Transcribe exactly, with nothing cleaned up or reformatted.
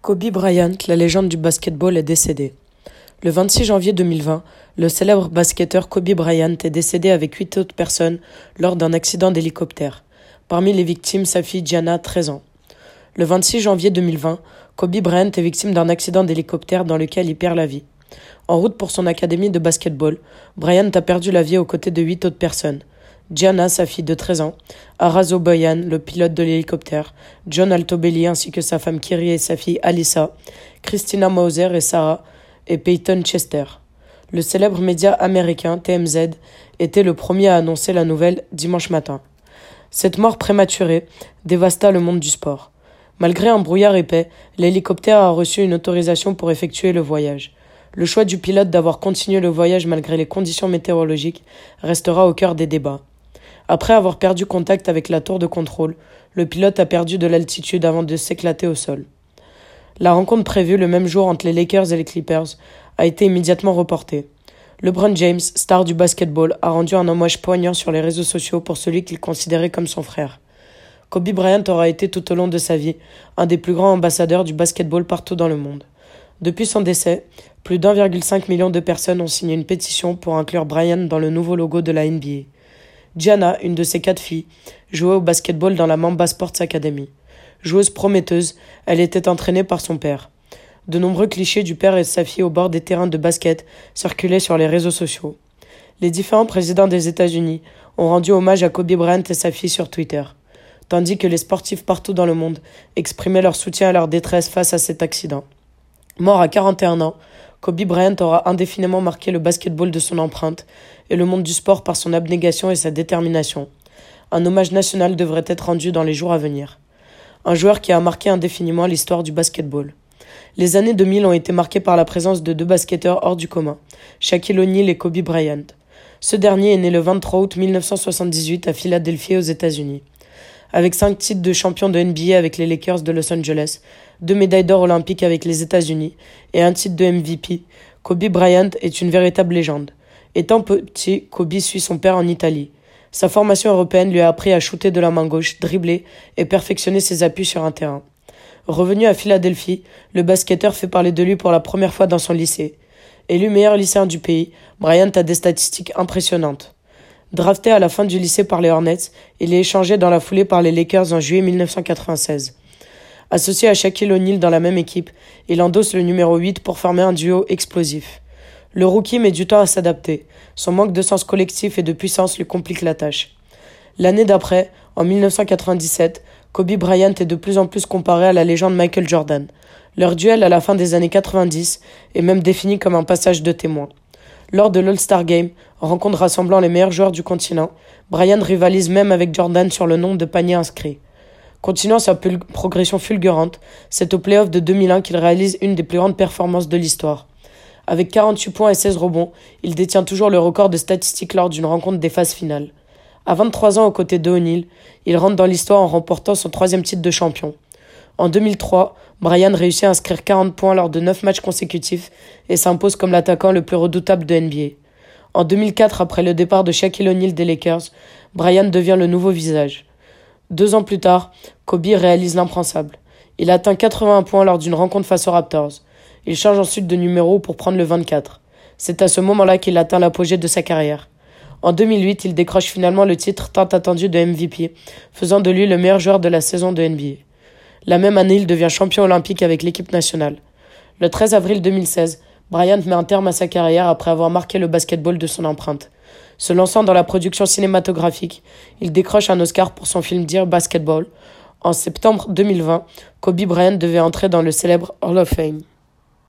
Kobe Bryant, la légende du basket-ball, est décédé. Le vingt-six janvier deux mille vingt, le célèbre basketteur Kobe Bryant est décédé avec huit autres personnes lors d'un accident d'hélicoptère. Parmi les victimes, sa fille Gianna, treize ans. Le vingt-six janvier deux mille vingt, Kobe Bryant est victime d'un accident d'hélicoptère dans lequel il perd la vie. En route pour son académie de basket-ball, Bryant a perdu la vie aux côtés de huit autres personnes. Gianna, sa fille de treize ans, Arazo Boyan, le pilote de l'hélicoptère, John Altobelli ainsi que sa femme Kyrie et sa fille Alyssa, Christina Mauser et Sarah, et Peyton Chester. Le célèbre média américain T M Z était le premier à annoncer la nouvelle dimanche matin. Cette mort prématurée dévasta le monde du sport. Malgré un brouillard épais, l'hélicoptère a reçu une autorisation pour effectuer le voyage. Le choix du pilote d'avoir continué le voyage malgré les conditions météorologiques restera au cœur des débats. Après avoir perdu contact avec la tour de contrôle, le pilote a perdu de l'altitude avant de s'éclater au sol. La rencontre prévue le même jour entre les Lakers et les Clippers a été immédiatement reportée. LeBron James, star du basketball, a rendu un hommage poignant sur les réseaux sociaux pour celui qu'il considérait comme son frère. Kobe Bryant aura été tout au long de sa vie un des plus grands ambassadeurs du basketball partout dans le monde. Depuis son décès, plus d'un virgule cinq million de personnes ont signé une pétition pour inclure Bryant dans le nouveau logo de la N B A. Gianna, une de ses quatre filles, jouait au basketball dans la Mamba Sports Academy. Joueuse prometteuse, elle était entraînée par son père. De nombreux clichés du père et de sa fille au bord des terrains de basket circulaient sur les réseaux sociaux. Les différents présidents des États-Unis ont rendu hommage à Kobe Bryant et sa fille sur Twitter, tandis que les sportifs partout dans le monde exprimaient leur soutien et leur détresse face à cet accident. Mort à quarante et un ans, Kobe Bryant aura indéfiniment marqué le basketball de son empreinte et le monde du sport par son abnégation et sa détermination. Un hommage national devrait être rendu dans les jours à venir. Un joueur qui a marqué indéfiniment l'histoire du basketball. Les années deux mille ont été marquées par la présence de deux basketteurs hors du commun, Shaquille O'Neal et Kobe Bryant. Ce dernier est né le vingt-trois août mille neuf cent soixante-dix-huit à Philadelphie aux États-Unis. Avec cinq titres de champion de N B A avec les Lakers de Los Angeles, deux médailles d'or olympiques avec les États-Unis et un titre de M V P, Kobe Bryant est une véritable légende. Étant petit, Kobe suit son père en Italie. Sa formation européenne lui a appris à shooter de la main gauche, dribbler et perfectionner ses appuis sur un terrain. Revenu à Philadelphie, le basketteur fait parler de lui pour la première fois dans son lycée. Élu meilleur lycéen du pays, Bryant a des statistiques impressionnantes. Drafté à la fin du lycée par les Hornets, il est échangé dans la foulée par les Lakers en juillet mille neuf cent quatre-vingt-seize. Associé à Shaquille O'Neal dans la même équipe, il endosse le numéro huit pour former un duo explosif. Le rookie met du temps à s'adapter. Son manque de sens collectif et de puissance lui complique la tâche. L'année d'après, en mille neuf cent quatre-vingt-dix-sept, Kobe Bryant est de plus en plus comparé à la légende Michael Jordan. Leur duel à la fin des années quatre-vingt-dix est même défini comme un passage de témoin. Lors de l'All-Star Game, rencontre rassemblant les meilleurs joueurs du continent, Bryant rivalise même avec Jordan sur le nombre de paniers inscrits. Continuant sa pul- progression fulgurante, c'est au play-off de deux mille un qu'il réalise une des plus grandes performances de l'histoire. Avec quarante-huit points et seize rebonds, il détient toujours le record de statistiques lors d'une rencontre des phases finales. À vingt-trois ans aux côtés de O'Neal, il rentre dans l'histoire en remportant son troisième titre de champion. En deux mille trois, Bryant réussit à inscrire quarante points lors de neuf matchs consécutifs et s'impose comme l'attaquant le plus redoutable de N B A. En deux mille quatre, après le départ de Shaquille O'Neal des Lakers, Bryant devient le nouveau visage. Deux ans plus tard, Kobe réalise l'impensable. Il atteint quatre-vingt-un points lors d'une rencontre face aux Raptors. Il change ensuite de numéro pour prendre le vingt-quatre. C'est à ce moment-là qu'il atteint l'apogée de sa carrière. En deux mille huit, il décroche finalement le titre tant attendu de M V P, faisant de lui le meilleur joueur de la saison de N B A. La même année, il devient champion olympique avec l'équipe nationale. Le treize avril deux mille seize, Bryant met un terme à sa carrière après avoir marqué le basketball de son empreinte. Se lançant dans la production cinématographique, il décroche un Oscar pour son film Dear Basketball. En septembre deux mille vingt, Kobe Bryant devait entrer dans le célèbre Hall of Fame.